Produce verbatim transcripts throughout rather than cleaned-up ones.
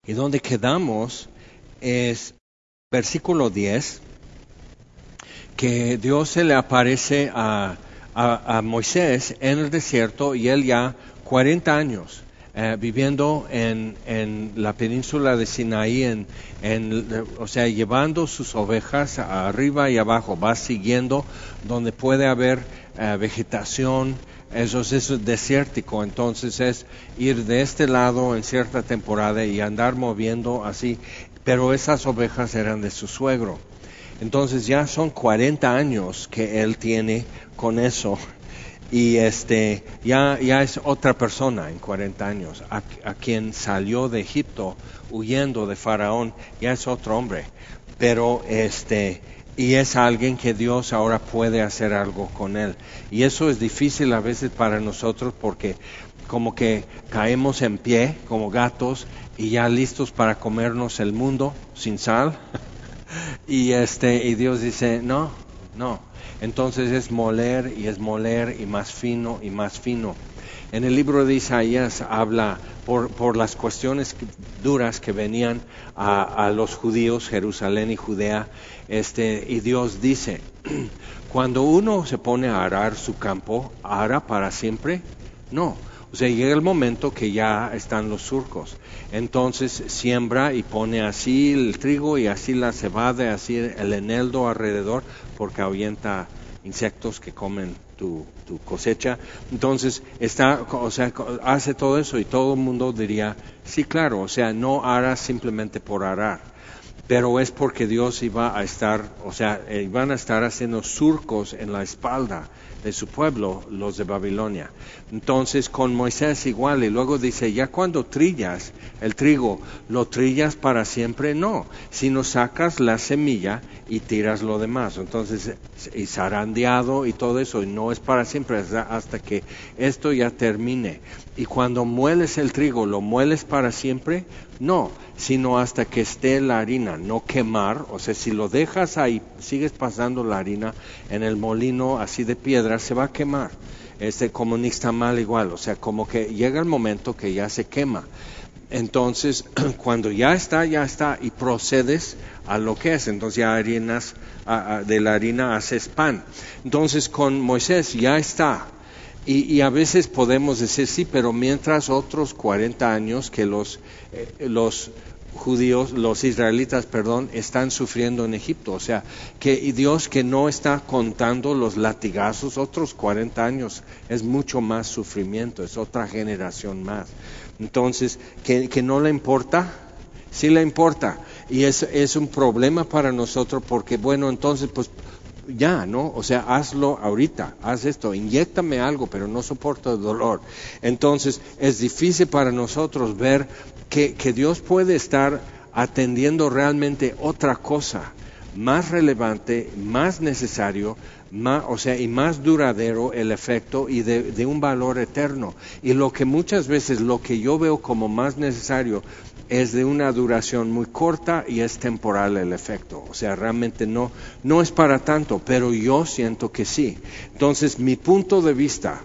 Y donde quedamos es versículo diez, que Dios se le aparece a, a, a Moisés en el desierto y él ya cuarenta años eh, viviendo en, en la península de Sinaí, en, en, o sea, llevando sus ovejas arriba y abajo, va siguiendo donde puede haber eh, vegetación. Eso es, eso es desértico, entonces es ir de este lado en cierta temporada y andar moviendo así, pero esas ovejas eran de su suegro. Entonces ya son cuarenta años que él tiene con eso y este ya ya es otra persona en cuarenta años. A, a quien salió de Egipto huyendo de Faraón ya es otro hombre, pero este y es alguien que Dios ahora puede hacer algo con él. Y eso es difícil a veces para nosotros porque como que caemos en pie como gatos y ya listos para comernos el mundo sin sal. Y este y Dios dice, no, no. Entonces es moler y es moler y más fino y más fino. En el libro de Isaías habla por, por las cuestiones duras que venían a, a los judíos, Jerusalén y Judea, este, y Dios dice, cuando uno se pone a arar su campo, ¿ara para siempre? No. O sea, llega el momento que ya están los surcos. Entonces siembra y pone así el trigo y así la cebada y así el eneldo alrededor porque ahuyenta insectos que comen tu, tu cosecha. Entonces está, o sea, hace todo eso y todo el mundo diría, sí, claro, o sea, no ara simplemente por arar. Pero es porque Dios iba a estar, o sea, iban a estar haciendo surcos en la espalda de su pueblo, los de Babilonia. Entonces con Moisés igual, y luego dice, ya cuando trillas el trigo, ¿lo trillas para siempre? No, sino sacas la semilla y tiras lo demás. Entonces, y zarandeado y todo eso, y no es para siempre, hasta que esto ya termine. Y cuando mueles el trigo, ¿lo mueles para siempre? No, sino hasta que esté la harina, no quemar. O sea, si lo dejas ahí, sigues pasando la harina en el molino así de piedra, se va a quemar. Este, como nixtamal igual, o sea, como que llega el momento que ya se quema. Entonces, cuando ya está, ya está, y procedes a lo que es. Entonces ya harinas, a, a, de la harina haces pan. Entonces con Moisés ya está. Y, y a veces podemos decir, sí, pero mientras otros cuarenta años que los, eh, los judíos, los israelitas, perdón, están sufriendo en Egipto. O sea, que Dios que no está contando los latigazos, otros cuarenta años es mucho más sufrimiento, es otra generación más. Entonces, que, que no le importa, sí le importa. Y es, es un problema para nosotros porque, bueno, entonces, pues, ya, ¿no? O sea, hazlo ahorita, haz esto, inyéctame algo, pero no soporto el dolor. Entonces, es difícil para nosotros ver que, que Dios puede estar atendiendo realmente otra cosa, más relevante, más necesario, más, o sea, y más duradero el efecto y de, de un valor eterno. Y lo que muchas veces, lo que yo veo como más necesario, es de una duración muy corta y es temporal el efecto. O sea, realmente no, no es para tanto, pero yo siento que sí. Entonces, mi punto de vista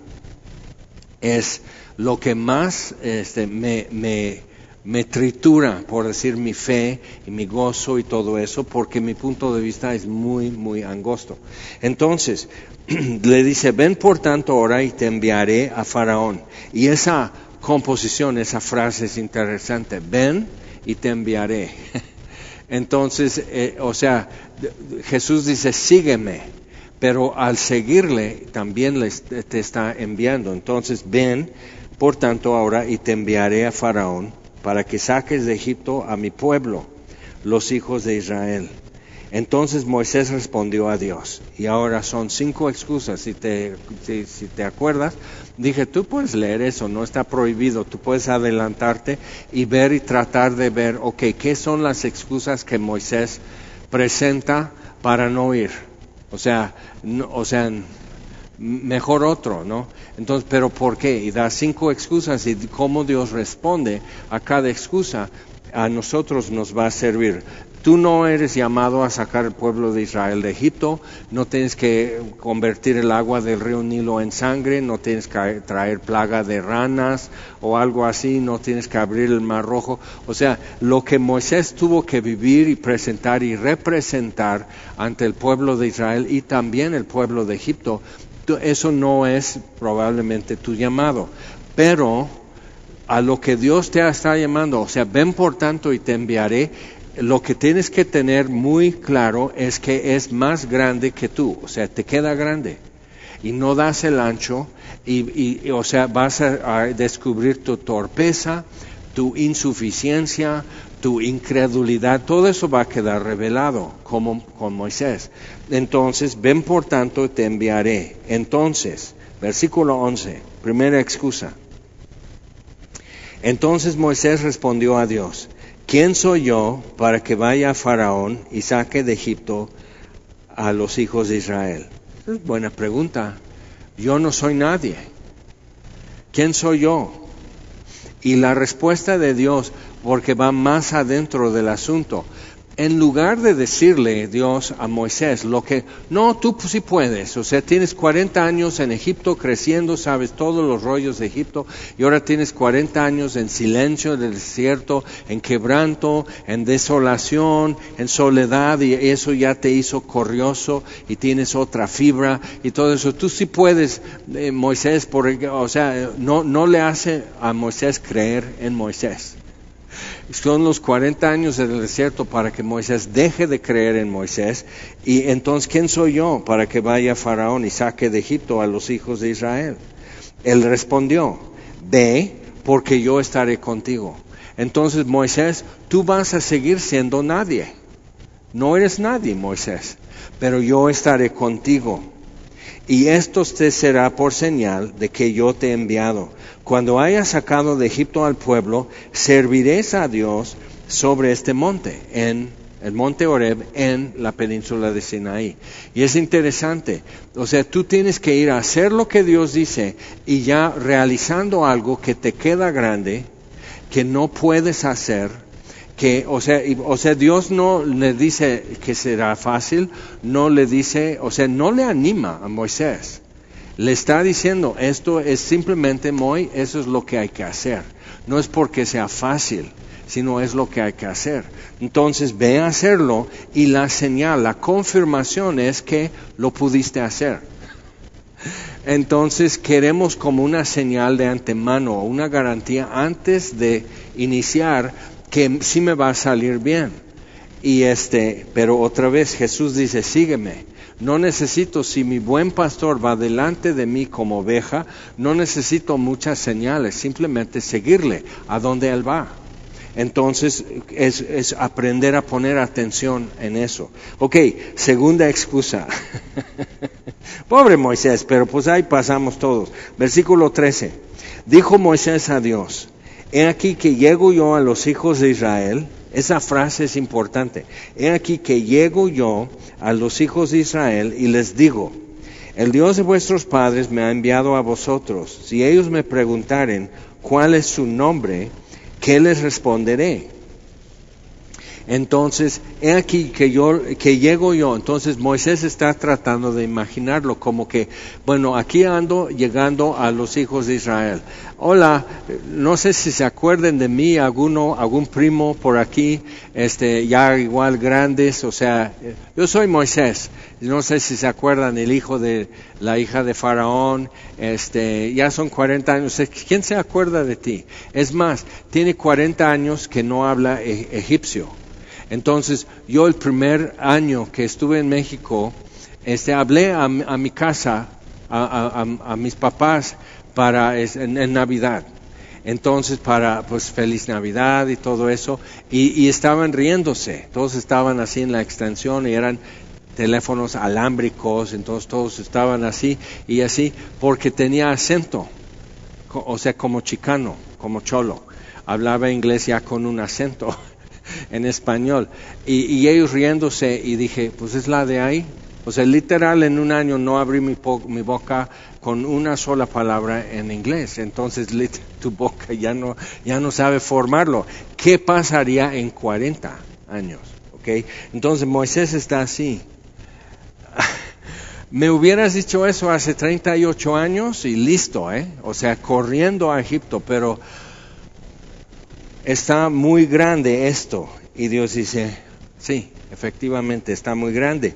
es lo que más este, me, me, me tritura, por decir, mi fe y mi gozo y todo eso, porque mi punto de vista es muy, muy angosto. Entonces, le dice, ven por tanto ahora y te enviaré a Faraón. Y esa composición, esa frase es interesante, ven y te enviaré. Entonces, eh, o sea, Jesús dice, sígueme, pero al seguirle también le, te está enviando. Entonces, ven, por tanto, ahora y te enviaré a Faraón para que saques de Egipto a mi pueblo, los hijos de Israel. Entonces Moisés respondió a Dios, y ahora son cinco excusas, si te, si, si te acuerdas, dije, tú puedes leer eso, no está prohibido, tú puedes adelantarte y ver y tratar de ver, ok, ¿qué son las excusas que Moisés presenta para no ir? O sea, no, o sea, mejor otro, ¿no? Entonces, ¿pero por qué? Y da cinco excusas y cómo Dios responde a cada excusa, a nosotros nos va a servir. tú no eres llamado a sacar el pueblo de Israel de Egipto, no tienes que convertir el agua del río Nilo en sangre, no tienes que traer plaga de ranas o algo así, no tienes que abrir el mar rojo. O sea, lo que Moisés tuvo que vivir y presentar y representar ante el pueblo de Israel y también el pueblo de Egipto, eso no es probablemente tu llamado. Pero a lo que Dios te está llamando, o sea, ven por tanto y te enviaré, lo que tienes que tener muy claro es que es más grande que tú, o sea, te queda grande y no das el ancho y, y o sea, vas a, a descubrir tu torpeza, tu insuficiencia, tu incredulidad, todo eso va a quedar revelado como con Moisés. Entonces, ven por tanto, te enviaré. Entonces, versículo once, primera excusa. Entonces Moisés respondió a Dios: ¿quién soy yo para que vaya a Faraón y saque de Egipto a los hijos de Israel? Es buena pregunta. Yo no soy nadie. ¿Quién soy yo? Y la respuesta de Dios, porque va más adentro del asunto. En lugar de decirle Dios a Moisés lo que, no, tú sí puedes, o sea, tienes cuarenta años en Egipto creciendo, sabes todos los rollos de Egipto, y ahora tienes cuarenta años en silencio en el desierto, en quebranto, en desolación, en soledad, y eso ya te hizo corrioso, y tienes otra fibra, y todo eso. Tú sí puedes, eh, Moisés, por, o sea, no, no le hace a Moisés creer en Moisés. Son los cuarenta años en el desierto para que Moisés deje de creer en Moisés. Y entonces, ¿quién soy yo para que vaya a Faraón y saque de Egipto a los hijos de Israel? Él respondió: ve, porque yo estaré contigo. Entonces, Moisés, tú vas a seguir siendo nadie. No eres nadie, Moisés, pero yo estaré contigo. Y esto te será por señal de que yo te he enviado. Cuando hayas sacado de Egipto al pueblo, serviréis a Dios sobre este monte, en el monte Horeb, en la península de Sinaí. Y es interesante, o sea, tú tienes que ir a hacer lo que Dios dice, y ya realizando algo que te queda grande, que no puedes hacer, que, o sea, y, o sea, Dios no le dice que será fácil, no le dice, o sea, no le anima a Moisés. Le está diciendo, esto es simplemente, Moy, eso es lo que hay que hacer. No es porque sea fácil, sino es lo que hay que hacer. Entonces, ve a hacerlo, y la señal, la confirmación es que lo pudiste hacer. Entonces, queremos como una señal de antemano, una garantía antes de iniciar, que sí me va a salir bien. Y este, pero otra vez Jesús dice, sígueme. No necesito, si mi buen pastor va delante de mí como oveja, no necesito muchas señales, simplemente seguirle a donde él va. Entonces es, es aprender a poner atención en eso. Ok, segunda excusa. Pobre Moisés, pero pues ahí pasamos todos. Versículo trece. Dijo Moisés a Dios: he aquí que llego yo a los hijos de Israel. Esa frase es importante. He aquí que llego yo a los hijos de Israel y les digo: el Dios de vuestros padres me ha enviado a vosotros. Si ellos me preguntaren cuál es su nombre, ¿qué les responderé? Entonces, he aquí que yo, que llego yo. Entonces Moisés está tratando de imaginarlo como que, bueno, aquí ando llegando a los hijos de Israel. Hola, no sé si se acuerdan de mí, alguno, algún primo por aquí, este, ya igual grandes, o sea, yo soy Moisés. No sé si se acuerdan, el hijo de la hija de Faraón, este, ya son cuarenta años. ¿Quién se acuerda de ti? Es más, tiene cuarenta años que no habla e- egipcio. Entonces, yo el primer año que estuve en México, este, hablé a, a mi casa, a, a, a, a mis papás, para en, en Navidad. Entonces, para, pues, feliz Navidad y todo eso, y, y estaban riéndose. Todos estaban así en la extensión y eran teléfonos alámbricos, entonces todos estaban así y así, porque tenía acento, o sea, como chicano, como cholo. Hablaba inglés ya con un acento en español, y, y ellos riéndose, y dije, pues es la de ahí. O sea, literal, en un año no abrí mi, po- mi boca con una sola palabra en inglés. Entonces, lit- tu boca ya no, ya no sabe formarlo. ¿Qué pasaría en cuarenta años? ¿okay? Entonces Moisés está así. Me hubieras dicho eso hace treinta y ocho años y listo, ¿eh? O sea, corriendo a Egipto, pero está muy grande esto. Y Dios dice, sí, efectivamente está muy grande.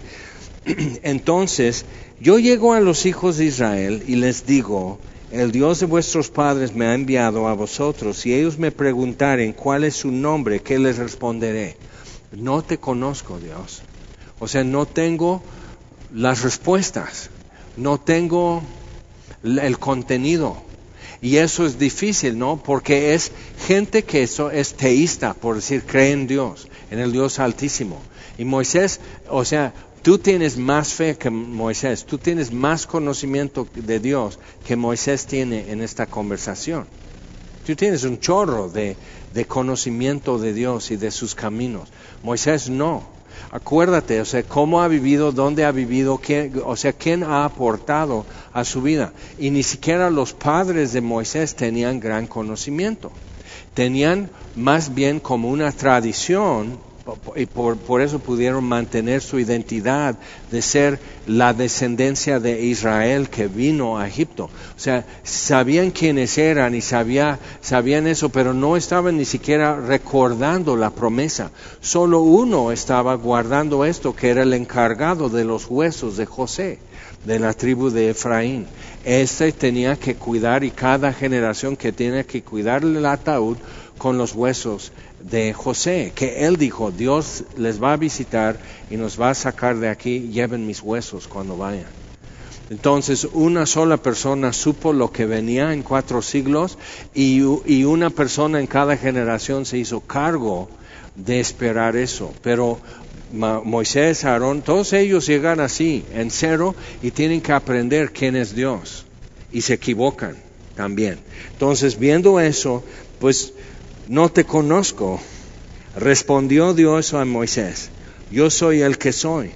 Entonces, yo llego a los hijos de Israel y les digo, el Dios de vuestros padres me ha enviado a vosotros. Si ellos me preguntaren cuál es su nombre, ¿qué les responderé? No te conozco, Dios. O sea, no tengo las respuestas, no tengo el contenido. Y eso es difícil, ¿no? Porque es gente que eso es teísta, por decir, cree en Dios, en el Dios Altísimo. Y Moisés, o sea, tú tienes más fe que Moisés, tú tienes más conocimiento de Dios que Moisés tiene en esta conversación. Tú tienes un chorro de, de conocimiento de Dios y de sus caminos. Moisés no. Acuérdate, o sea, cómo ha vivido, dónde ha vivido, quién, o sea, quién ha aportado a su vida. Y ni siquiera los padres de Moisés tenían gran conocimiento. Tenían más bien como una tradición, y por, por eso pudieron mantener su identidad de ser la descendencia de Israel que vino a Egipto. O sea, sabían quiénes eran y sabía, sabían eso, pero no estaban ni siquiera recordando la promesa. Solo uno estaba guardando esto, que era el encargado de los huesos de José, de la tribu de Efraín. Este tenía que cuidar, y cada generación que tiene que cuidar el ataúd con los huesos de José, que él dijo, Dios les va a visitar y nos va a sacar de aquí, lleven mis huesos cuando vayan. Entonces una sola persona supo lo que venía en cuatro siglos, y, y una persona en cada generación se hizo cargo de esperar eso. Pero Moisés, Aarón, todos ellos llegan así, en cero, y tienen que aprender quién es Dios, y se equivocan también. Entonces, viendo eso, pues, no te conozco. Respondió Dios a Moisés, yo soy el que soy.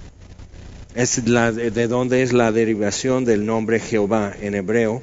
Es la, de donde es la derivación del nombre Jehová en hebreo.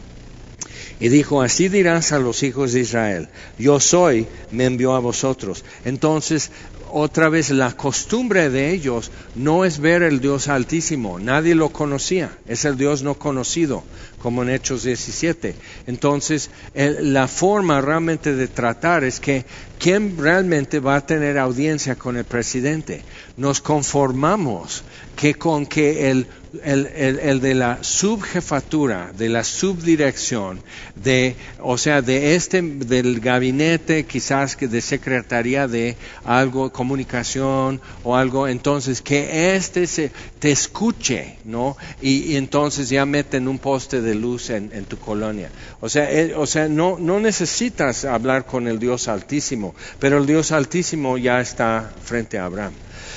Y dijo, así dirás a los hijos de Israel, yo soy, me envió a vosotros. Entonces, otra vez, la costumbre de ellos no es ver el Dios Altísimo, nadie lo conocía, es el Dios no conocido, como en Hechos diecisiete. Entonces, el, la forma realmente de tratar es que, ¿quién realmente va a tener audiencia con el presidente? Nos conformamos que con que el El, el, el de la subjefatura, de la subdirección, de, o sea, de este, del gabinete, quizás que de secretaría de algo, comunicación o algo, entonces que este se, te escuche, ¿no? Y, y entonces ya meten un poste de luz en, en tu colonia. O sea, el, o sea, no, no necesitas hablar con el Dios Altísimo, pero el Dios Altísimo ya está frente a Abraham.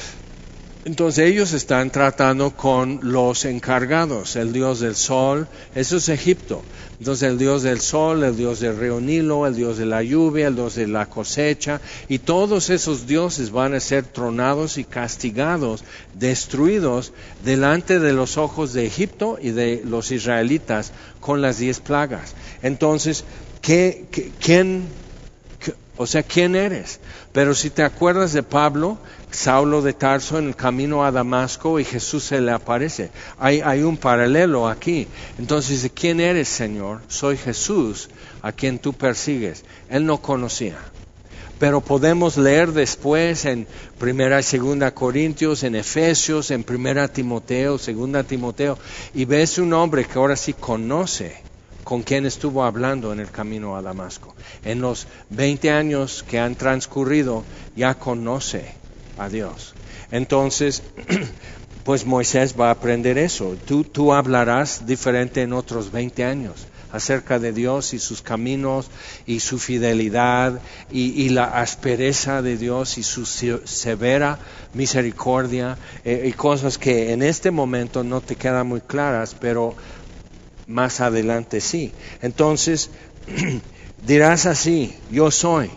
Entonces ellos están tratando con los encargados, el Dios del sol, eso es Egipto. Entonces el Dios del sol, el Dios del río Nilo, el Dios de la lluvia, el Dios de la cosecha, y todos esos dioses van a ser tronados y castigados, destruidos delante de los ojos de Egipto y de los israelitas con las diez plagas. Entonces, ¿qué, qué, quién, qué, o sea, quién eres? Pero si te acuerdas de Pablo, Saulo de Tarso en el camino a Damasco, y Jesús se le aparece. Hay, hay un paralelo aquí. Entonces dice, ¿quién eres, Señor? Soy Jesús, a quien tú persigues. Él no conocía. Pero podemos leer después en Primera y Segunda Corintios, en Efesios, en Primera Timoteo, Segunda Timoteo, y ves un hombre que ahora sí conoce con quien estuvo hablando en el camino a Damasco. En los veinte años que han transcurrido, ya conoce a Dios. Entonces, pues Moisés va a aprender eso. Tú, tú hablarás diferente en otros veinte años acerca de Dios y sus caminos y su fidelidad y, y la aspereza de Dios y su severa misericordia, eh, y cosas que en este momento no te quedan muy claras, pero más adelante sí. Entonces, dirás así, yo soy.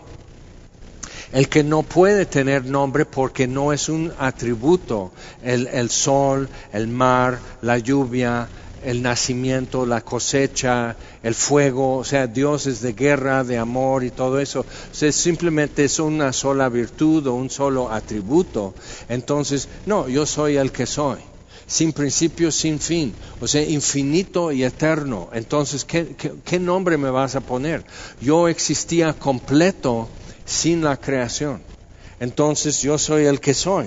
El que no puede tener nombre porque no es un atributo, el, el sol, el mar, la lluvia, el nacimiento, la cosecha, el fuego, o sea, Dios es de guerra, de amor y todo eso. O sea, simplemente es una sola virtud o un solo atributo. Entonces, no, yo soy el que soy, sin principio, sin fin, o sea, infinito y eterno. Entonces, ¿qué, qué, qué nombre me vas a poner? Yo existía completo sin la creación. Entonces, yo soy el que soy.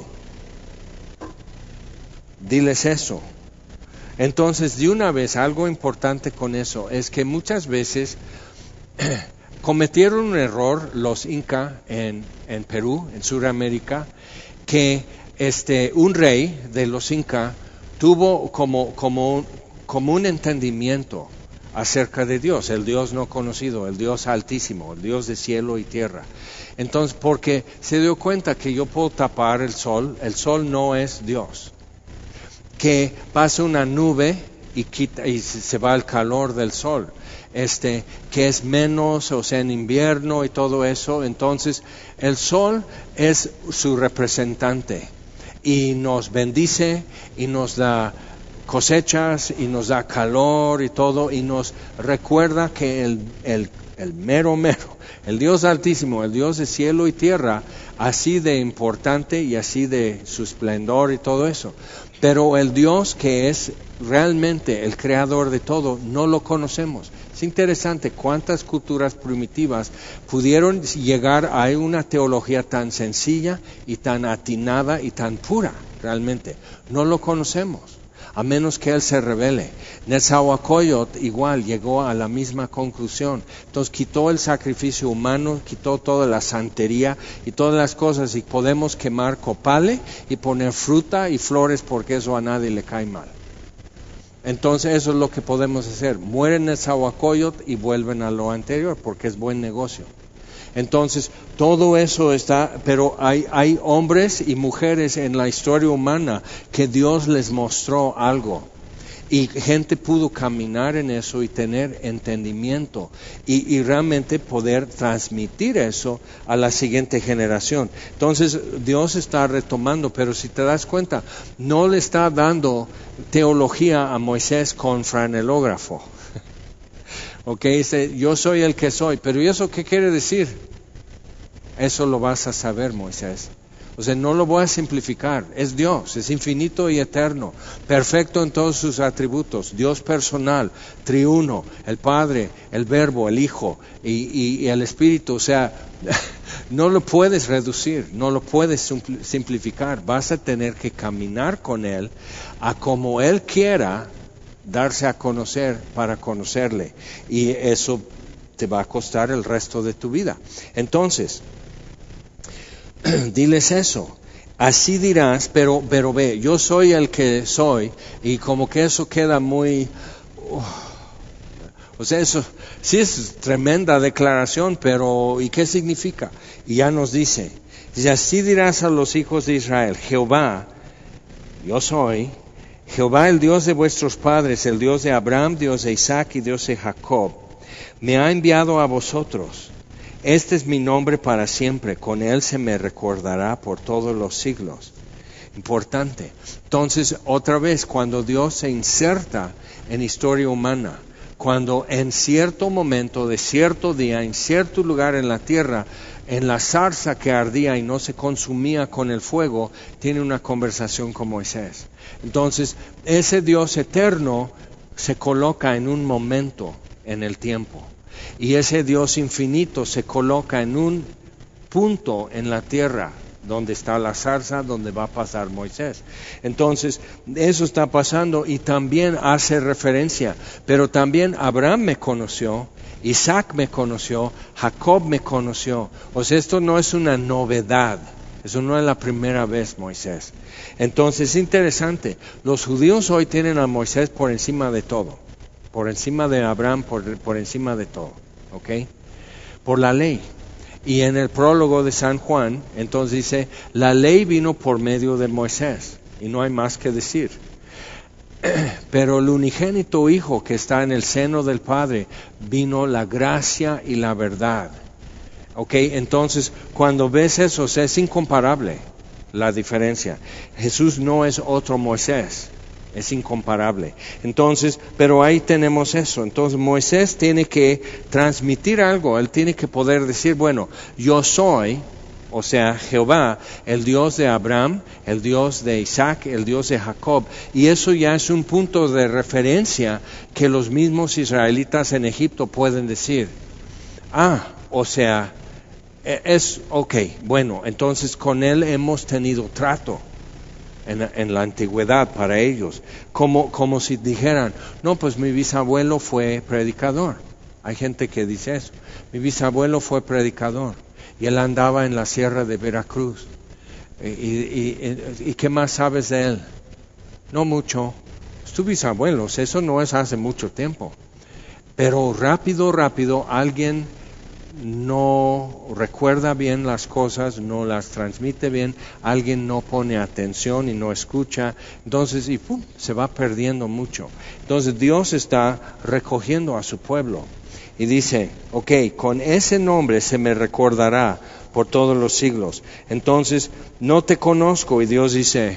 Diles eso. Entonces, de una vez, algo importante con eso es que muchas veces cometieron un error los Inca en, en Perú, en Sudamérica, que este, un rey de los Inca tuvo como, como, como un entendimiento acerca de Dios, el Dios no conocido, el Dios altísimo, el Dios de cielo y tierra. Entonces, porque se dio cuenta que yo puedo tapar el sol, el sol no es Dios. Que pasa una nube y quita y se va el calor del sol, este que es menos, o sea, en invierno y todo eso. Entonces el sol es su representante y nos bendice y nos da cosechas y nos da calor y todo, y nos recuerda que el, el, el mero mero, el Dios altísimo, el Dios de cielo y tierra, así de importante y así de su esplendor y todo eso. Pero el Dios que es realmente el creador de todo, no lo conocemos. Es interesante cuántas culturas primitivas pudieron llegar a una teología tan sencilla y tan atinada y tan pura, realmente. No lo conocemos, a menos que Él se revele. Netzahualcóyotl igual llegó a la misma conclusión. Entonces quitó el sacrificio humano, quitó toda la santería y todas las cosas, y podemos quemar copale y poner fruta y flores, porque eso a nadie le cae mal. Entonces eso es lo que podemos hacer. Mueren Netzahualcóyotl y vuelven a lo anterior, porque es buen negocio. Entonces, todo eso está, pero hay, hay hombres y mujeres en la historia humana que Dios les mostró algo. Y gente pudo caminar en eso y tener entendimiento y, y realmente poder transmitir eso a la siguiente generación. Entonces, Dios está retomando, pero si te das cuenta, no le está dando teología a Moisés con franelógrafo. Ok, dice, yo soy el que soy, pero ¿y eso qué quiere decir? Eso lo vas a saber, Moisés. O sea, no lo voy a simplificar. Es Dios, es infinito y eterno, perfecto en todos sus atributos, Dios personal, triuno, el Padre, el Verbo, el Hijo y, y, y el Espíritu. O sea, no lo puedes reducir, no lo puedes simplificar. Vas a tener que caminar con Él a como Él quiera darse a conocer para conocerle, y eso te va a costar el resto de tu vida. Entonces, diles eso, así dirás, pero, pero ve, yo soy el que soy, y como que eso queda muy, uh, o sea, eso sí es tremenda declaración, pero ¿y qué significa? Y ya nos dice, dice, así dirás a los hijos de Israel, Jehová, yo soy, Jehová, el Dios de vuestros padres, el Dios de Abraham, Dios de Isaac y Dios de Jacob, me ha enviado a vosotros. Este es mi nombre para siempre, con él se me recordará por todos los siglos. Importante. Entonces, otra vez, cuando Dios se inserta en historia humana, cuando en cierto momento de cierto día, en cierto lugar en la tierra, en la zarza que ardía y no se consumía con el fuego, tiene una conversación con Moisés. Entonces, ese Dios eterno se coloca en un momento en el tiempo. Y ese Dios infinito se coloca en un punto en la tierra, donde está la zarza, donde va a pasar Moisés. Entonces, eso está pasando, y también hace referencia, pero también Abraham me conoció, Isaac me conoció, Jacob me conoció. O sea, esto no es una novedad, eso no es la primera vez, Moisés. Entonces, es interesante, los judíos hoy tienen a Moisés por encima de todo, por encima de Abraham, por, por encima de todo, ¿ok? Por la ley. Y en el prólogo de San Juan, entonces dice, la ley vino por medio de Moisés, y no hay más que decir. Pero el unigénito Hijo que está en el seno del Padre, vino la gracia y la verdad. Ok, entonces cuando ves eso, o sea, es incomparable la diferencia. Jesús no es otro Moisés, es incomparable. Entonces, pero ahí tenemos eso. Entonces Moisés tiene que transmitir algo, él tiene que poder decir, bueno, yo soy, o sea, Jehová, el Dios de Abraham, el Dios de Isaac, el Dios de Jacob. Y eso ya es un punto de referencia que los mismos israelitas en Egipto pueden decir. Ah, o sea, es, ok, bueno, entonces con él hemos tenido trato en, en la antigüedad para ellos. Como, como si dijeran, no, pues mi bisabuelo fue predicador. Hay gente que dice eso. Mi bisabuelo fue predicador. Y él andaba en la sierra de Veracruz. ¿Y, y, y, y qué más sabes de él? No mucho. Es tu bisabuelo, eso no es hace mucho tiempo. Pero rápido, rápido, alguien no recuerda bien las cosas, no las transmite bien, alguien no pone atención y no escucha, entonces, y pum, se va perdiendo mucho. Entonces Dios está recogiendo a su pueblo. Y dice, ok, con ese nombre se me recordará por todos los siglos. Entonces, no te conozco. Y Dios dice,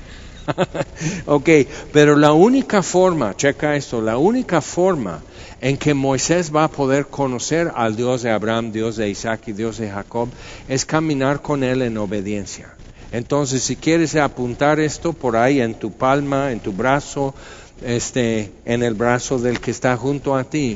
ok, pero la única forma, checa esto, la única forma en que Moisés va a poder conocer al Dios de Abraham, Dios de Isaac y Dios de Jacob, es caminar con él en obediencia. Entonces, si quieres apuntar esto por ahí en tu palma, en tu brazo, este, en el brazo del que está junto a ti,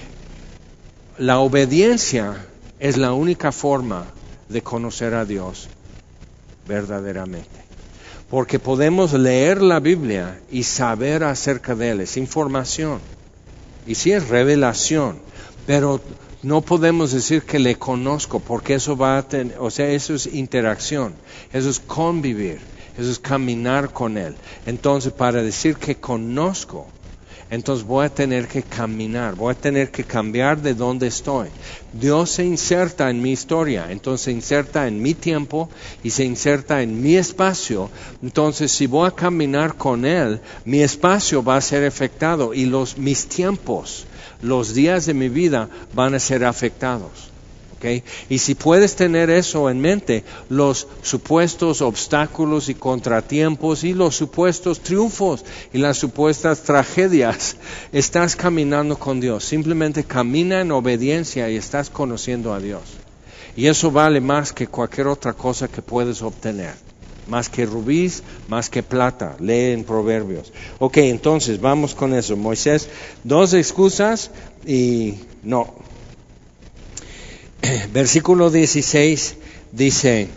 la obediencia es la única forma de conocer a Dios verdaderamente. Porque podemos leer la Biblia y saber acerca de Él, es información. Y sí es revelación, pero no podemos decir que le conozco, porque eso va a tener, o sea, eso es interacción, eso es convivir, eso es caminar con Él. Entonces, para decir que conozco, entonces voy a tener que caminar, voy a tener que cambiar de donde estoy. Dios se inserta en mi historia, entonces se inserta en mi tiempo y se inserta en mi espacio. Entonces, si voy a caminar con Él, mi espacio va a ser afectado y los mis tiempos, los días de mi vida van a ser afectados. ¿Okay? Y si puedes tener eso en mente, los supuestos obstáculos y contratiempos y los supuestos triunfos y las supuestas tragedias, estás caminando con Dios. Simplemente camina en obediencia y estás conociendo a Dios. Y eso vale más que cualquier otra cosa que puedes obtener. Más que rubíes, más que plata. Lee en Proverbios. Ok, entonces vamos con eso. Moisés, dos excusas y no. Versículo dieciséis dice,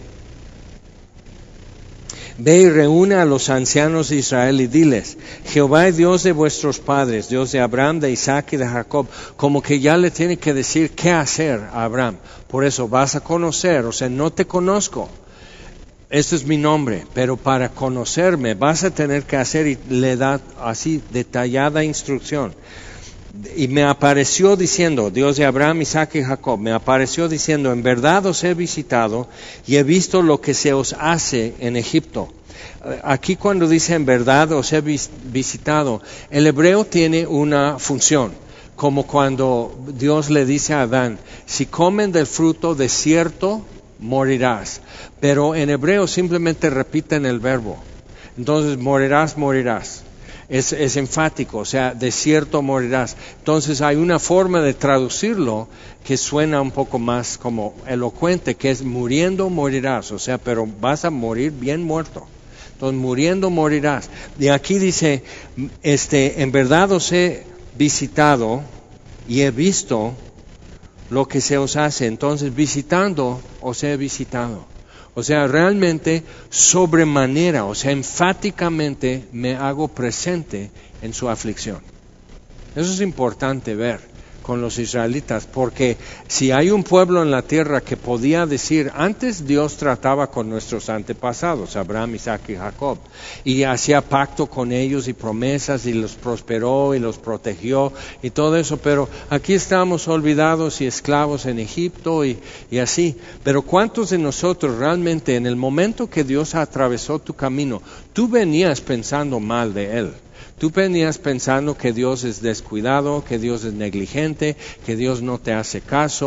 ve y reúne a los ancianos de Israel y diles, Jehová es Dios de vuestros padres, Dios de Abraham, de Isaac y de Jacob. Como que ya le tiene que decir qué hacer a Abraham. Por eso vas a conocer, o sea, no te conozco. Este es mi nombre, pero para conocerme vas a tener que hacer, y le da así detallada instrucción. Y me apareció diciendo, Dios de Abraham, Isaac y Jacob, me apareció diciendo, en verdad os he visitado y he visto lo que se os hace en Egipto. Aquí cuando dice en verdad os he visitado, el hebreo tiene una función, como cuando Dios le dice a Adán, si comen del fruto de cierto, morirás. Pero en hebreo simplemente repiten el verbo. Entonces, morirás, morirás. Es, es enfático, o sea, de cierto morirás. Entonces hay una forma de traducirlo que suena un poco más como elocuente, que es muriendo morirás, o sea, pero vas a morir bien muerto. Entonces, muriendo morirás. Y aquí dice, este, en verdad os he visitado y he visto lo que se os hace. Entonces, visitando os he visitado. O sea, realmente sobremanera, o sea, enfáticamente me hago presente en su aflicción. Eso es importante ver con los israelitas, porque si hay un pueblo en la tierra que podía decir, antes Dios trataba con nuestros antepasados, Abraham, Isaac y Jacob, y hacía pacto con ellos y promesas y los prosperó y los protegió y todo eso, pero aquí estamos olvidados y esclavos en Egipto y, y así. Pero ¿cuántos de nosotros realmente en el momento que Dios atravesó tu camino, tú venías pensando mal de Él? Tú venías pensando que Dios es descuidado, que Dios es negligente, que Dios no te hace caso,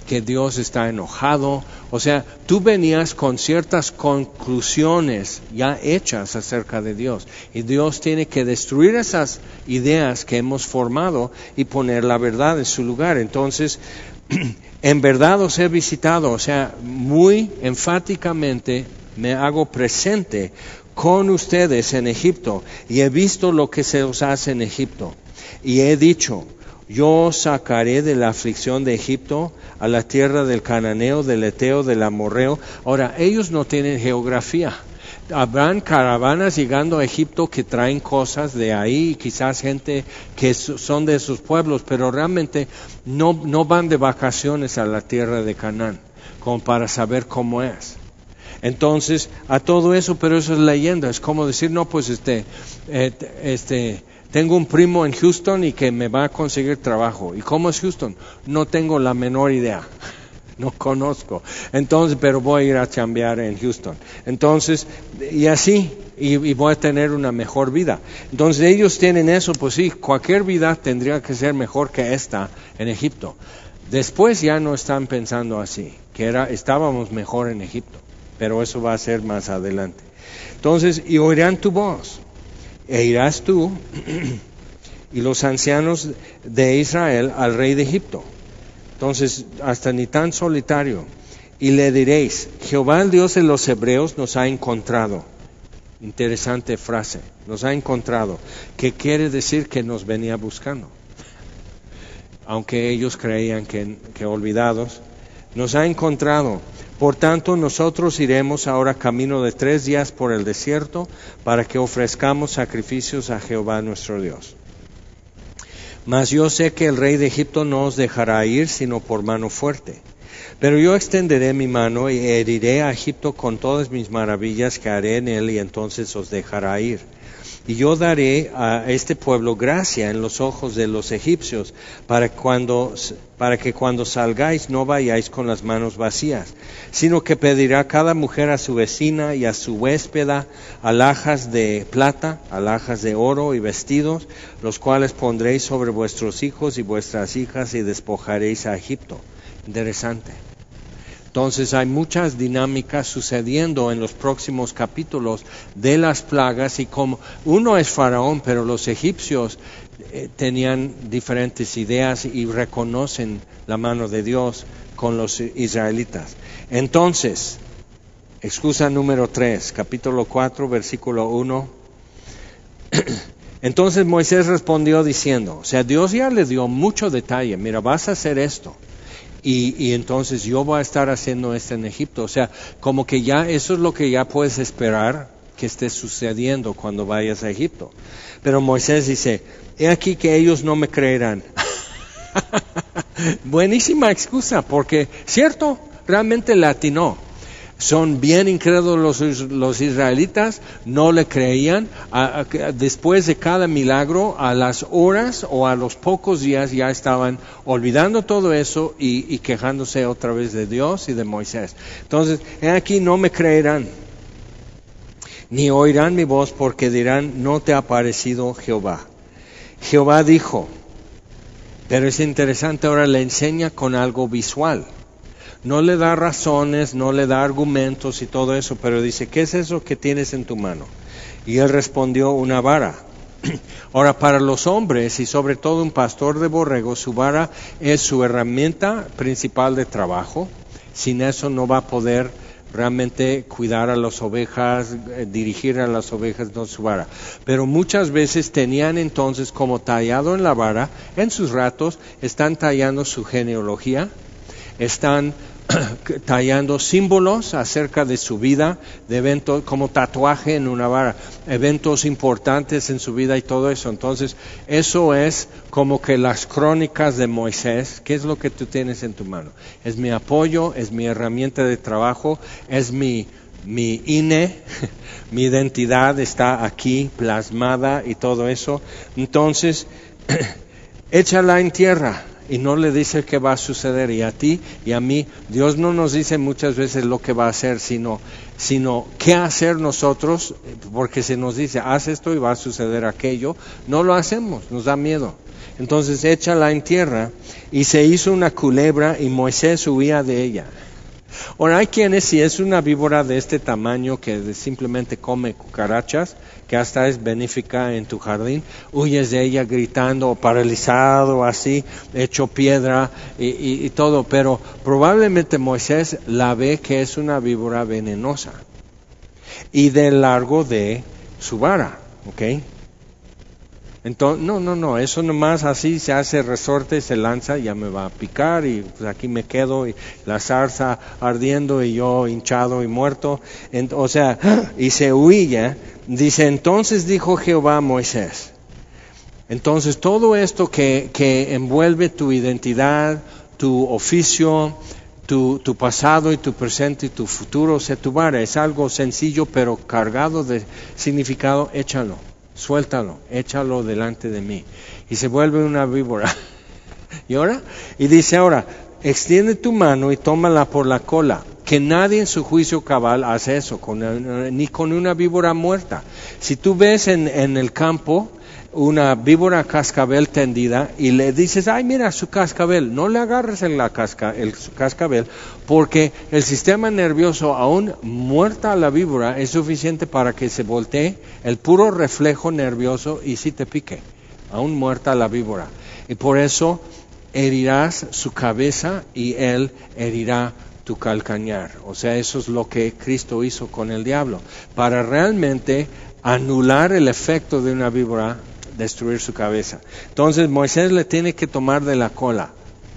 que Dios está enojado. O sea, tú venías con ciertas conclusiones ya hechas acerca de Dios. Y Dios tiene que destruir esas ideas que hemos formado y poner la verdad en su lugar. Entonces, en verdad os he visitado, o sea, muy enfáticamente me hago presente con ustedes en Egipto y he visto lo que se os hace en Egipto. Y he dicho, yo os sacaré de la aflicción de Egipto a la tierra del cananeo, del eteo, del amorreo. Ahora, ellos no tienen geografía. Habrán caravanas llegando a Egipto que traen cosas de ahí, quizás gente que son de esos pueblos, pero realmente no, no van de vacaciones a la tierra de Canaán, como para saber cómo es. Entonces, a todo eso, pero eso es leyenda, es como decir, no, pues este, eh, este, tengo un primo en Houston y que me va a conseguir trabajo. ¿Y cómo es Houston? No tengo la menor idea. No conozco. Entonces, pero voy a ir a chambear en Houston. Entonces, y así, y, y voy a tener una mejor vida. Entonces, ellos tienen eso, pues sí, cualquier vida tendría que ser mejor que esta en Egipto. Después ya no están pensando así, que era, estábamos mejor en Egipto, pero eso va a ser más adelante. Entonces, y oirán tu voz, e irás tú y los ancianos de Israel al rey de Egipto. Entonces, hasta ni tan solitario. Y le diréis, Jehová el Dios de los hebreos nos ha encontrado. Interesante frase, nos ha encontrado. ¿Qué quiere decir? Que nos venía buscando. Aunque ellos creían que, que olvidados, nos ha encontrado. Por tanto, nosotros iremos ahora camino de tres días por el desierto para que ofrezcamos sacrificios a Jehová nuestro Dios. Mas yo sé que el rey de Egipto no os dejará ir, sino por mano fuerte. Pero yo extenderé mi mano y heriré a Egipto con todas mis maravillas que haré en él, y entonces os dejará ir. Y yo daré a este pueblo gracia en los ojos de los egipcios, para, cuando, para que cuando salgáis no vayáis con las manos vacías, sino que pedirá cada mujer a su vecina y a su huéspeda alhajas de plata, alhajas de oro y vestidos, los cuales pondréis sobre vuestros hijos y vuestras hijas y despojaréis a Egipto. Interesante. Entonces hay muchas dinámicas sucediendo en los próximos capítulos de las plagas, y como uno es Faraón, pero los egipcios eh, tenían diferentes ideas y reconocen la mano de Dios con los israelitas. Entonces, excusa número tres, capítulo cuatro, versículo uno. Entonces Moisés respondió diciendo, o sea, Dios ya le dio mucho detalle, mira, vas a hacer esto. Y, y entonces yo voy a estar haciendo esto en Egipto. O sea, como que ya eso es lo que ya puedes esperar que esté sucediendo cuando vayas a Egipto. Pero Moisés dice, he aquí que ellos no me creerán. Buenísima excusa, porque, cierto, realmente le atinó. Son bien incrédulos los, los israelitas, no le creían. A, a, después de cada milagro, a las horas o a los pocos días ya estaban olvidando todo eso y, y quejándose otra vez de Dios y de Moisés. Entonces, aquí no me creerán, ni oirán mi voz, porque dirán, no te ha parecido Jehová. Jehová dijo, pero es interesante, ahora le enseña con algo visual. No le da razones, no le da argumentos y todo eso, pero dice, ¿qué es eso que tienes en tu mano? Y él respondió, una vara. Ahora, para los hombres y sobre todo un pastor de borregos, su vara es su herramienta principal de trabajo. Sin eso no va a poder realmente cuidar a las ovejas, dirigir a las ovejas, no su vara. Pero muchas veces tenían entonces como tallado en la vara, en sus ratos, están tallando su genealogía, están tallando símbolos acerca de su vida, de eventos, como tatuaje en una vara, eventos importantes en su vida y todo eso. Entonces, eso es como que las crónicas de Moisés. ¿Qué es lo que tú tienes en tu mano? Es mi apoyo, es mi herramienta de trabajo, es mi, mi I N E, mi identidad está aquí plasmada y todo eso. Entonces, échala en tierra. Y no le dice qué va a suceder, y a ti y a mí, Dios no nos dice muchas veces lo que va a hacer, sino, sino qué hacer nosotros, porque se nos dice, haz esto y va a suceder aquello, no lo hacemos, nos da miedo. Entonces échala en tierra, y se hizo una culebra, y Moisés huía de ella. Ahora, hay quienes, si es una víbora de este tamaño que simplemente come cucarachas, que hasta es benéfica en tu jardín, huyes de ella gritando, o paralizado, así, hecho piedra y, y, y todo. Pero probablemente Moisés la ve que es una víbora venenosa y del largo de su vara, ¿ok? Entonces, no, no, no, eso nomás así se hace resorte, se lanza, ya me va a picar y pues aquí me quedo y la zarza ardiendo y yo hinchado y muerto. En, o sea, y se huye. Dice, entonces dijo Jehová a Moisés. Entonces todo esto que, que envuelve tu identidad, tu oficio, tu, tu pasado y tu presente y tu futuro, o sea, tu vara, es algo sencillo pero cargado de significado, échalo. Suéltalo, échalo delante de mí. Y se vuelve una víbora. ¿Y ahora? Y dice ahora, extiende tu mano y tómala por la cola. Que nadie en su juicio cabal hace eso, con, ni con una víbora muerta. Si tú ves en, en el campo una víbora cascabel tendida y le dices, ay, mira su cascabel, no le agarres en la casca, el su cascabel, porque el sistema nervioso, aún muerta la víbora, es suficiente para que se voltee el puro reflejo nervioso y sí te pique, aún muerta la víbora. Y por eso herirás su cabeza y él herirá tu calcañar. O sea, eso es lo que Cristo hizo con el diablo, para realmente anular el efecto de una víbora, destruir su cabeza. Entonces Moisés le tiene que tomar de la cola.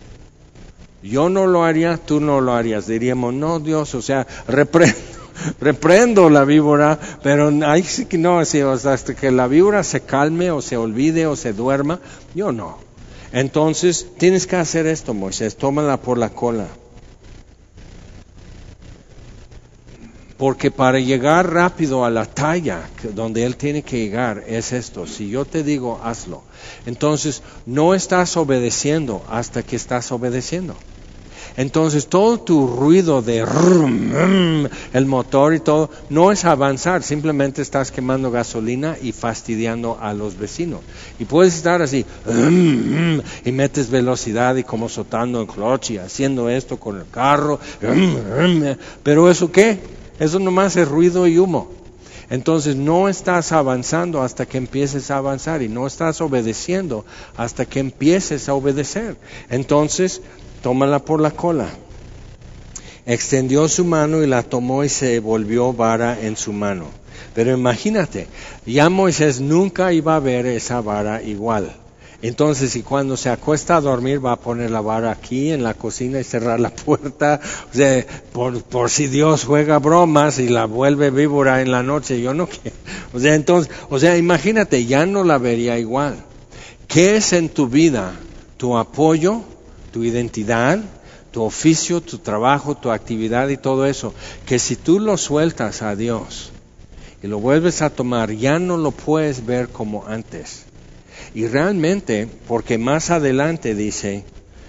Yo no lo haría, tú no lo harías. Diríamos, no, Dios, o sea, reprendo, reprendo la víbora, pero hay que no, así, o sea, hasta que la víbora se calme o se olvide o se duerma, yo no. Entonces tienes que hacer esto, Moisés, tómala por la cola. Porque para llegar rápido a la talla donde él tiene que llegar es esto. Si yo te digo, hazlo. Entonces, no estás obedeciendo hasta que estás obedeciendo. Entonces, todo tu ruido de rum, el motor y todo, no es avanzar. Simplemente estás quemando gasolina y fastidiando a los vecinos. Y puedes estar así, rum, y metes velocidad y como soltando el clutch y haciendo esto con el carro. Rum, pero ¿eso qué? Eso nomás es ruido y humo. Entonces no estás avanzando hasta que empieces a avanzar y no estás obedeciendo hasta que empieces a obedecer. Entonces, tómala por la cola. Extendió su mano y la tomó y se volvió vara en su mano. Pero imagínate, ya Moisés nunca iba a ver esa vara igual. Entonces, y cuando se acuesta a dormir, va a poner la vara aquí en la cocina y cerrar la puerta. O sea, por, por si Dios juega bromas y la vuelve víbora en la noche, yo no quiero. O sea, entonces, o sea, imagínate, ya no la vería igual. ¿Qué es en tu vida tu apoyo, tu identidad, tu oficio, tu trabajo, tu actividad y todo eso? Que si tú lo sueltas a Dios y lo vuelves a tomar, ya no lo puedes ver como antes. Y realmente, porque más adelante dice,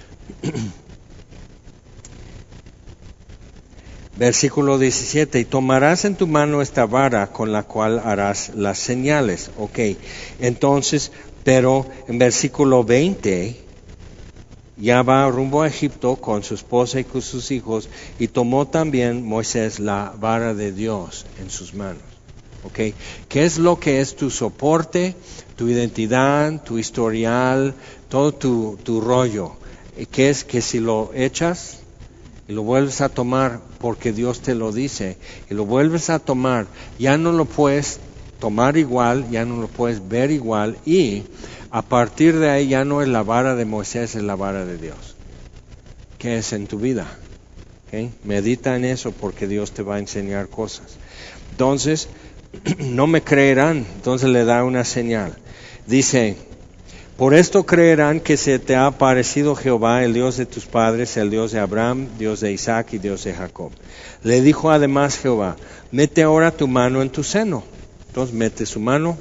versículo diecisiete, y tomarás en tu mano esta vara con la cual harás las señales. Ok, entonces, pero en versículo veinte, ya va rumbo a Egipto con su esposa y con sus hijos, y tomó también Moisés la vara de Dios en sus manos. Okay. ¿Qué es lo que es tu soporte, tu identidad, tu historial, todo tu, tu rollo? ¿Qué es que si lo echas y lo vuelves a tomar porque Dios te lo dice y lo vuelves a tomar, ya no lo puedes tomar igual, ya no lo puedes ver igual y a partir de ahí ya no es la vara de Moisés, es la vara de Dios. ¿Qué es en tu vida? Okay. Medita en eso porque Dios te va a enseñar cosas. Entonces, no me creerán, entonces le da una señal. Dice, por esto creerán que se te ha aparecido Jehová, el Dios de tus padres, el Dios de Abraham, Dios de Isaac y Dios de Jacob. Le dijo además Jehová, mete ahora tu mano en tu seno. Entonces mete su mano.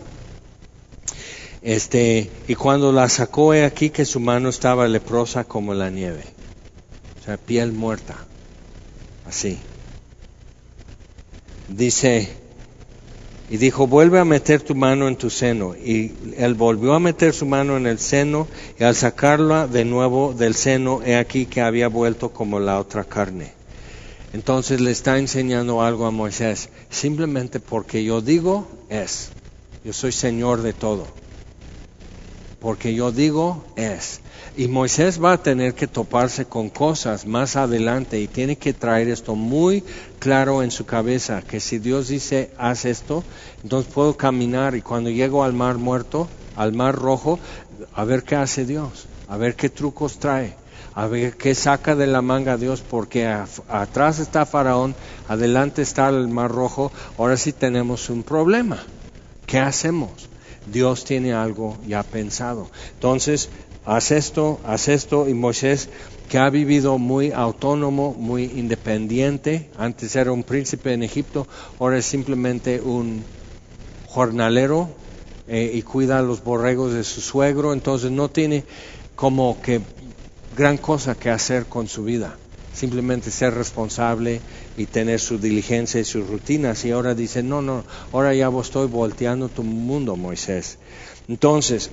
Este, y cuando la sacó, he aquí que su mano estaba leprosa como la nieve. O sea, piel muerta. Así. Dice, Y dijo, vuelve a meter tu mano en tu seno. Y él volvió a meter su mano en el seno, y al sacarla de nuevo del seno, he aquí que había vuelto como la otra carne. Entonces le está enseñando algo a Moisés. Simplemente porque yo digo, es. Yo soy Señor de todo. Porque yo digo, es. Y Moisés va a tener que toparse con cosas más adelante y tiene que traer esto muy claro en su cabeza, que si Dios dice, haz esto, entonces puedo caminar, y cuando llego al mar muerto, al mar rojo, a ver qué hace Dios, a ver qué trucos trae, a ver qué saca de la manga Dios, porque a, atrás está Faraón, adelante está el mar rojo, ahora sí tenemos un problema. ¿Qué hacemos? Dios tiene algo ya pensado. Entonces, haz esto, haz esto, y Moisés, que ha vivido muy autónomo, muy independiente, antes era un príncipe en Egipto, ahora es simplemente un jornalero eh, y cuida a los borregos de su suegro, entonces no tiene como que gran cosa que hacer con su vida, simplemente ser responsable y tener su diligencia y sus rutinas, y ahora dice, no, no, ahora ya estoy volteando tu mundo, Moisés. Entonces,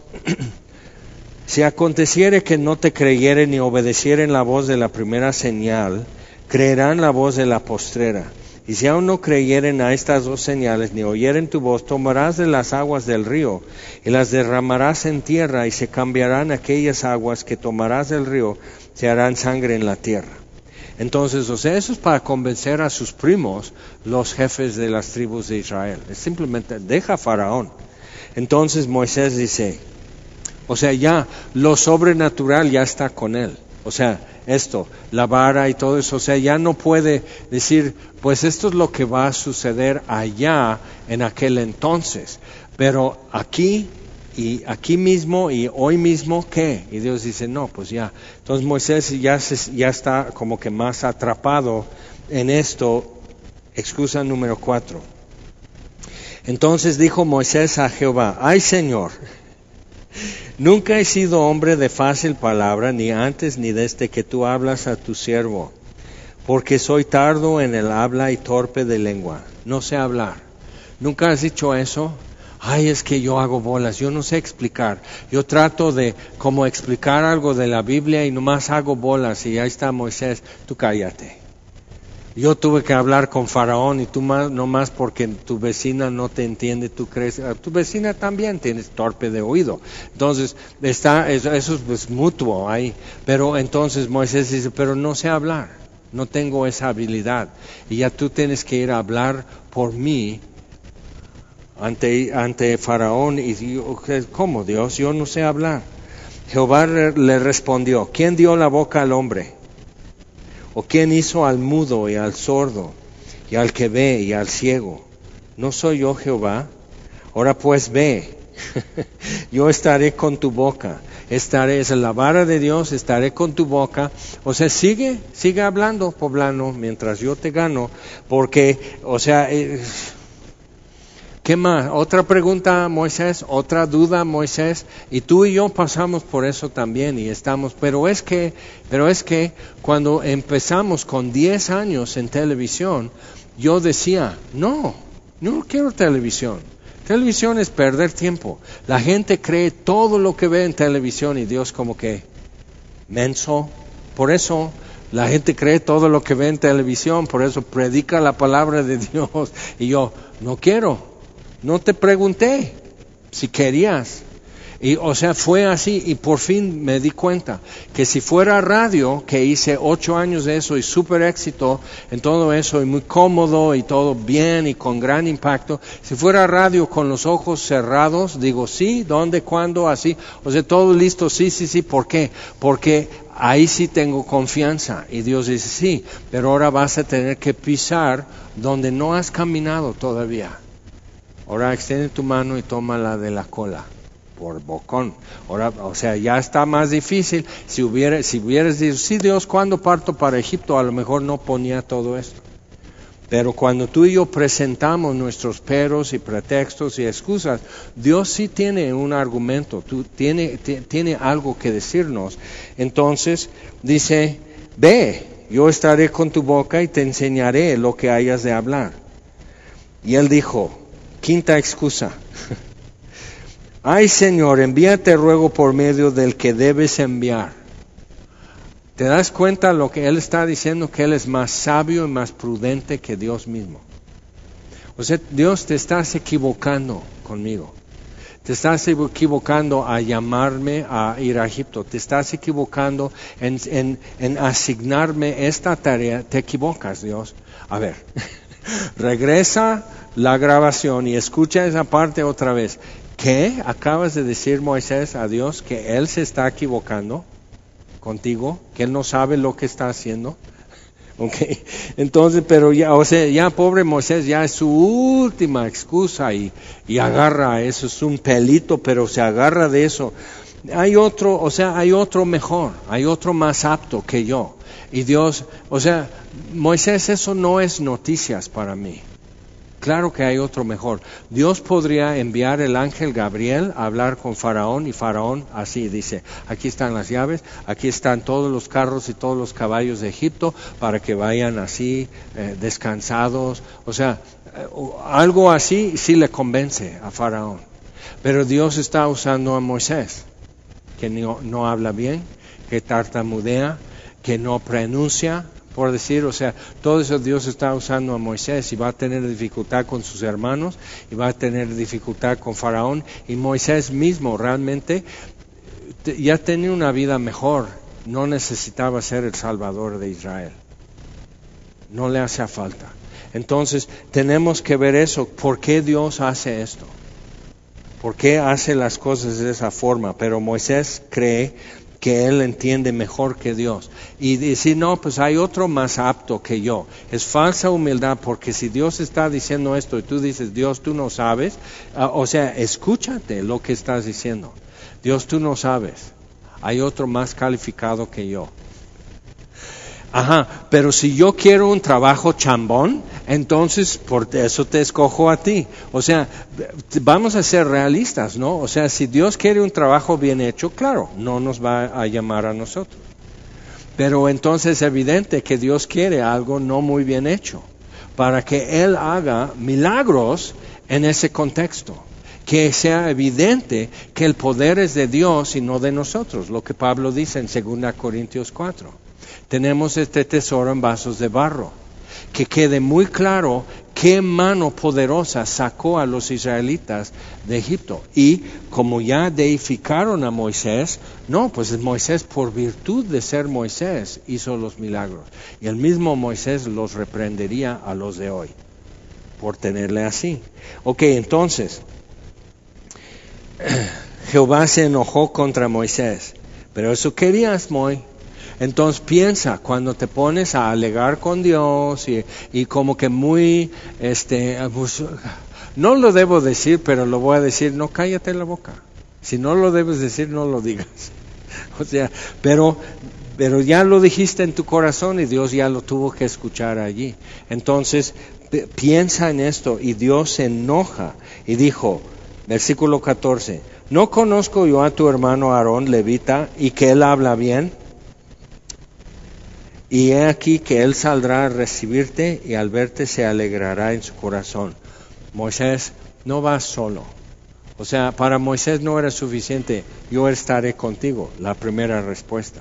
si aconteciere que no te creyeren ni obedecieren la voz de la primera señal, creerán la voz de la postrera. Y si aún no creyeren a estas dos señales, ni oyeren tu voz, tomarás de las aguas del río, y las derramarás en tierra, y se cambiarán aquellas aguas que tomarás del río, se harán sangre en la tierra. Entonces, o sea, eso es para convencer a sus primos, los jefes de las tribus de Israel. Es simplemente, deja a Faraón. Entonces Moisés dice, o sea, ya lo sobrenatural ya está con él. O sea, esto, la vara y todo eso, o sea, ya no puede decir, pues esto es lo que va a suceder allá en aquel entonces. Pero aquí, y aquí mismo, y hoy mismo, ¿qué? Y Dios dice, no, pues ya. Entonces Moisés ya, se, ya está como que más atrapado en esto. Excusa número cuatro. Entonces dijo Moisés a Jehová, ay Señor, nunca he sido hombre de fácil palabra, ni antes ni desde que tú hablas a tu siervo, porque soy tardo en el habla y torpe de lengua. No sé hablar. ¿Nunca has dicho eso? Ay, es que yo hago bolas, yo no sé explicar. Yo trato de como explicar algo de la Biblia y nomás hago bolas, y ahí está Moisés, tú cállate. Yo tuve que hablar con Faraón, y tú más, no más porque tu vecina no te entiende, tú crees, tu vecina también tienes torpe de oído. Entonces, está, eso, eso es mutuo ahí. Pero entonces Moisés dice, pero no sé hablar, no tengo esa habilidad. Y ya tú tienes que ir a hablar por mí ante, ante Faraón. Y digo, ¿cómo Dios? Yo no sé hablar. Jehová le respondió, ¿quién dio la boca al hombre? ¿O quién hizo al mudo y al sordo, y al que ve y al ciego? ¿No soy yo Jehová? Ahora pues ve, yo estaré con tu boca, estaré, es la vara de Dios, estaré con tu boca. O sea, sigue, sigue hablando, poblano, mientras yo te gano, porque, o sea, eh, ¿qué más? Otra pregunta, Moisés, otra duda, Moisés, y tú y yo pasamos por eso también y estamos, pero es que, pero es que cuando empezamos con diez años en televisión, yo decía, no, no quiero televisión. Televisión es perder tiempo. La gente cree todo lo que ve en televisión y Dios como que menso. Por eso la gente cree todo lo que ve en televisión, por eso predica la palabra de Dios. Y yo, no quiero. No te pregunté si querías. Y, o sea, fue así, y por fin me di cuenta que si fuera radio, que hice ocho años de eso y súper éxito en todo eso y muy cómodo y todo bien y con gran impacto, si fuera radio con los ojos cerrados, digo sí, dónde, cuándo, así, o sea, todo listo, sí, sí, sí, ¿por qué? Porque ahí sí tengo confianza, y Dios dice sí, pero ahora vas a tener que pisar donde no has caminado todavía. Ahora extiende tu mano y tómala de la cola, por bocón. Ahora, o sea, ya está más difícil. Si hubiera, si hubieras dicho, sí Dios, ¿cuándo parto para Egipto? A lo mejor no ponía todo esto. Pero cuando tú y yo presentamos nuestros peros y pretextos y excusas, Dios sí tiene un argumento, tú, tiene, t- tiene algo que decirnos. Entonces dice, ve, yo estaré con tu boca y te enseñaré lo que hayas de hablar. Y él dijo, quinta excusa. Ay, Señor, envíate ruego por medio del que debes enviar. ¿Te das cuenta lo que Él está diciendo? Que Él es más sabio y más prudente que Dios mismo. O sea, Dios, te estás equivocando conmigo. Te estás equivocando a llamarme a ir a Egipto. Te estás equivocando en, en, en asignarme esta tarea. Te equivocas, Dios. A ver, regresa la grabación y escucha esa parte otra vez. ¿Qué acabas de decir, Moisés, a Dios? ¿Que Él se está equivocando contigo? ¿Que Él no sabe lo que está haciendo? Okay. Entonces, pero ya, o sea, ya pobre Moisés, ya es su última excusa y, y agarra, eso es un pelito, pero se agarra de eso. Hay otro, o sea, hay otro mejor, hay otro más apto que yo. Y Dios, o sea, Moisés, eso no es noticias para mí. Claro que hay otro mejor. Dios podría enviar el ángel Gabriel a hablar con Faraón y Faraón así dice, aquí están las llaves, aquí están todos los carros y todos los caballos de Egipto para que vayan así eh, descansados. O sea, eh, algo así sí le convence a Faraón. Pero Dios está usando a Moisés, que no, no habla bien, que tartamudea, que no pronuncia. Por decir, o sea, todo eso Dios está usando a Moisés y va a tener dificultad con sus hermanos y va a tener dificultad con Faraón. Y Moisés mismo realmente ya tenía una vida mejor, no necesitaba ser el Salvador de Israel. No le hacía falta. Entonces tenemos que ver eso, ¿por qué Dios hace esto? ¿Por qué hace las cosas de esa forma? Pero Moisés cree que él entiende mejor que Dios. Y decir, no, pues hay otro más apto que yo. Es falsa humildad, porque si Dios está diciendo esto y tú dices, Dios, tú no sabes, uh, o sea, escúchate lo que estás diciendo. Dios, tú no sabes. Hay otro más calificado que yo. Ajá, pero si yo quiero un trabajo chambón, entonces por eso te escojo a ti. O sea, vamos a ser realistas, ¿no? O sea, si Dios quiere un trabajo bien hecho, claro, no nos va a llamar a nosotros. Pero entonces es evidente que Dios quiere algo no muy bien hecho, para que Él haga milagros en ese contexto. Que sea evidente que el poder es de Dios y no de nosotros, lo que Pablo dice en segunda Corintios cuatro. Tenemos este tesoro en vasos de barro. Que quede muy claro qué mano poderosa sacó a los israelitas de Egipto. Y como ya deificaron a Moisés, no, pues Moisés por virtud de ser Moisés hizo los milagros. Y el mismo Moisés los reprendería a los de hoy por tenerle así. Ok, entonces, Jehová se enojó contra Moisés. Pero eso querías, Moy. Entonces piensa, cuando te pones a alegar con Dios y, y como que muy, este, pues, no lo debo decir, pero lo voy a decir, no, cállate la boca. Si no lo debes decir, no lo digas. O sea, pero, pero ya lo dijiste en tu corazón y Dios ya lo tuvo que escuchar allí. Entonces, p- piensa en esto y Dios se enoja y dijo, versículo catorce, ¿no conozco yo a tu hermano Aarón, levita, y que él habla bien? Y he aquí que él saldrá a recibirte y al verte se alegrará en su corazón. Moisés, no vas solo. O sea, para Moisés no era suficiente, yo estaré contigo, la primera respuesta.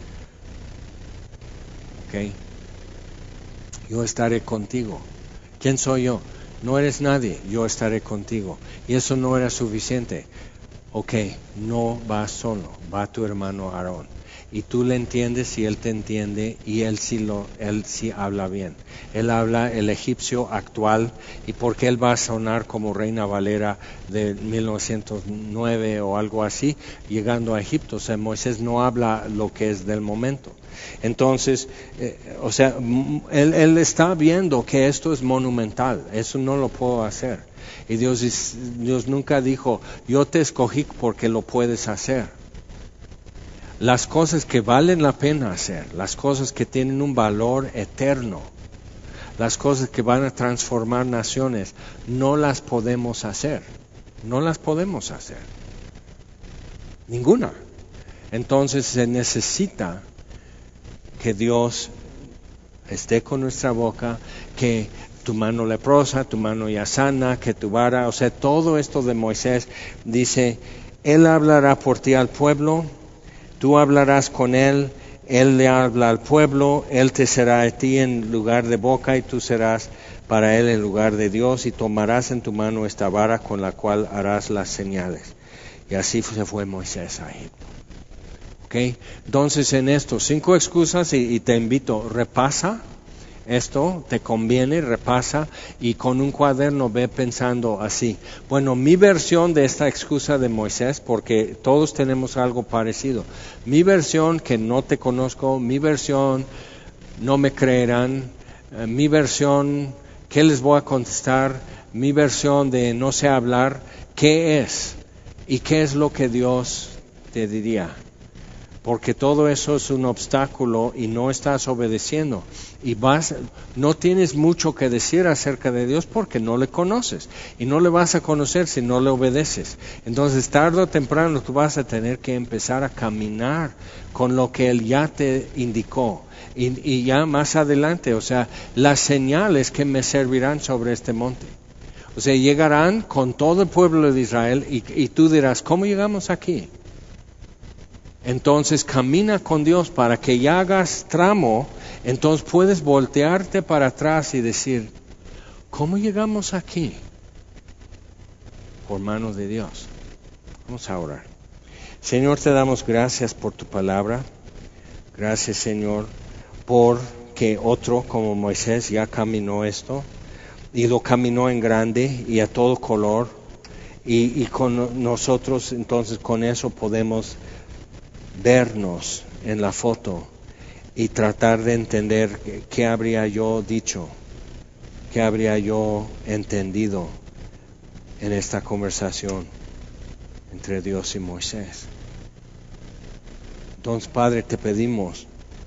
¿Ok? Yo estaré contigo. ¿Quién soy yo? No eres nadie, yo estaré contigo. Y eso no era suficiente. Ok, no vas solo, va tu hermano Aarón. Y tú le entiendes y él te entiende y él sí, lo, él sí habla bien. Él habla el egipcio actual y porque él va a sonar como Reina Valera de mil novecientos nueve o algo así, llegando a Egipto. O sea, Moisés no habla lo que es del momento. Entonces, eh, o sea, él, él está viendo que esto es monumental, eso no lo puedo hacer. Y Dios, Dios nunca dijo, yo te escogí porque lo puedes hacer. Las cosas que valen la pena hacer, las cosas que tienen un valor eterno, las cosas que van a transformar naciones, no las podemos hacer, no las podemos hacer, ninguna. Entonces se necesita que Dios esté con nuestra boca, que tu mano leprosa, tu mano ya sana, que tu vara, o sea, todo esto de Moisés dice, Él hablará por ti al pueblo, tú hablarás con Él, Él le habla al pueblo, Él te será a ti en lugar de boca y tú serás para Él en lugar de Dios y tomarás en tu mano esta vara con la cual harás las señales. Y así se fue Moisés a Egipto. ¿Okay? Entonces en esto, cinco excusas y, y te invito, repasa. Esto te conviene, repasa y con un cuaderno ve pensando así. Bueno, mi versión de esta excusa de Moisés, porque todos tenemos algo parecido. Mi versión, que no te conozco, mi versión, no me creerán, eh, mi versión, ¿qué les voy a contestar? Mi versión de no sé hablar, ¿qué es? ¿Y qué es lo que Dios te diría? Porque todo eso es un obstáculo y no estás obedeciendo. Y vas, no tienes mucho que decir acerca de Dios porque no le conoces. Y no le vas a conocer si no le obedeces. Entonces, tarde o temprano tú vas a tener que empezar a caminar con lo que Él ya te indicó. Y, y ya más adelante, o sea, las señales que me servirán sobre este monte. O sea, llegarán con todo el pueblo de Israel y, y tú dirás, ¿cómo llegamos aquí? Entonces camina con Dios para que ya hagas tramo, entonces puedes voltearte para atrás y decir, ¿cómo llegamos aquí? Por mano de Dios. Vamos a orar. Señor, te damos gracias por tu palabra. Gracias, Señor, porque otro como Moisés ya caminó esto y lo caminó en grande y a todo color y, y con nosotros entonces con eso podemos vernos en la foto y tratar de entender qué habría yo dicho, qué habría yo entendido en esta conversación entre Dios y Moisés. Entonces, Padre, te pedimos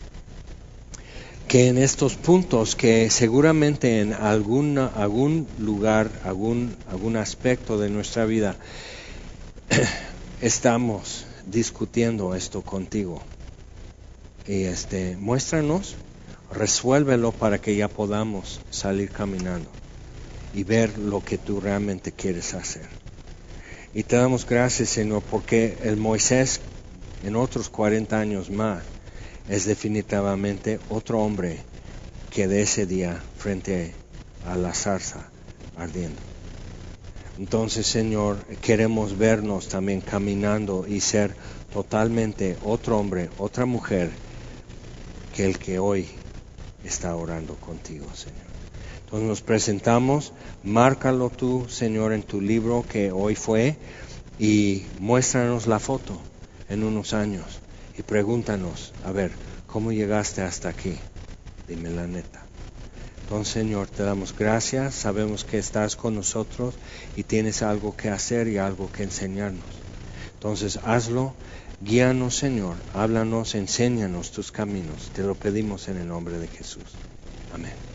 que en estos puntos que seguramente en alguna, algún lugar, algún, algún aspecto de nuestra vida estamos discutiendo esto contigo y este muéstranos, resuélvelo para que ya podamos salir caminando y ver lo que tú realmente quieres hacer. Y te damos gracias, Señor, porque el Moisés en otros cuarenta años más es definitivamente otro hombre que de ese día frente a la zarza ardiendo. Entonces, Señor, queremos vernos también caminando y ser totalmente otro hombre, otra mujer que el que hoy está orando contigo, Señor. Entonces nos presentamos, márcalo tú, Señor, en tu libro que hoy fue y muéstranos la foto en unos años y pregúntanos, a ver, ¿cómo llegaste hasta aquí? Dime la neta. Entonces, Señor, te damos gracias, sabemos que estás con nosotros y tienes algo que hacer y algo que enseñarnos. Entonces, hazlo, guíanos, Señor, háblanos, enséñanos tus caminos. Te lo pedimos en el nombre de Jesús. Amén.